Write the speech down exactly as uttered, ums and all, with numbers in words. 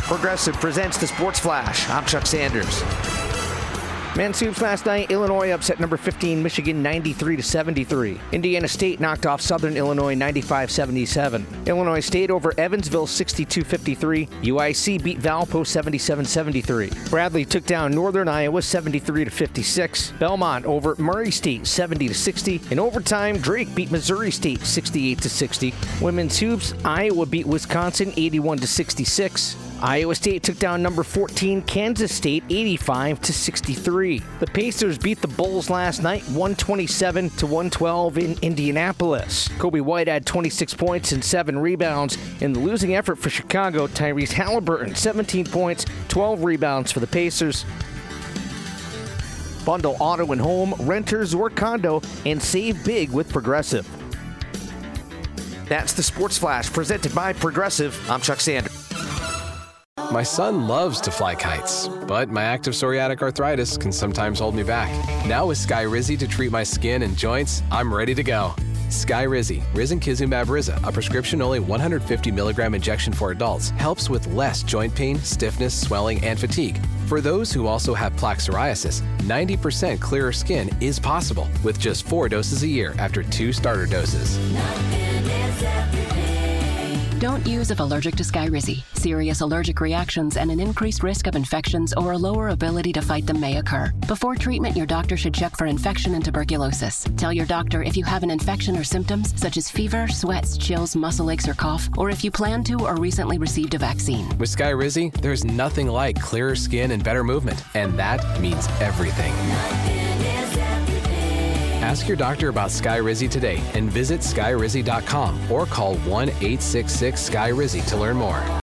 Progressive presents the Sports Flash. I'm Chuck Sanders. Men's hoops last night, Illinois upset number fifteen Michigan ninety-three to seventy-three. Indiana State knocked off Southern Illinois ninety-five seventy-seven. Illinois State over Evansville sixty-two fifty-three. U I C beat Valpo seventy-seven seventy-three. Bradley took down Northern Iowa seventy-three to fifty-six. Belmont over Murray State seventy to sixty. In overtime, Drake beat Missouri State sixty-eight to sixty. Women's hoops, Iowa beat Wisconsin eighty-one to sixty-six. Iowa State took down number fourteen Kansas State eighty-five to sixty-three. The Pacers beat the Bulls last night one twenty-seven to one twelve in Indianapolis. Kobe White had twenty-six points and seven rebounds. In the losing effort for Chicago, Tyrese Halliburton seventeen points, twelve rebounds for the Pacers. Bundle auto and home, renters or condo, and save big with Progressive. That's the Sports Flash presented by Progressive. I'm Chuck Sanders. My son loves to fly kites, but my active psoriatic arthritis can sometimes hold me back. Now with Skyrizi to treat my skin and joints, I'm ready to go. Skyrizi, risankizumab Riza, a prescription-only one hundred fifty milligram injection for adults, helps with less joint pain, stiffness, swelling, and fatigue. For those who also have plaque psoriasis, ninety percent clearer skin is possible with just four doses a year after two starter doses. Don't use if allergic to Skyrizi. Serious allergic reactions and an increased risk of infections or a lower ability to fight them may occur. Before treatment, your doctor should check for infection and tuberculosis. Tell your doctor if you have an infection or symptoms such as fever, sweats, chills, muscle aches, or cough, or if you plan to or recently received a vaccine. With Skyrizi, there's nothing like clearer skin and better movement, and that means everything. Ask your doctor about Skyrizi today and visit skyrizi dot com or call one eight six six Skyrizi to learn more.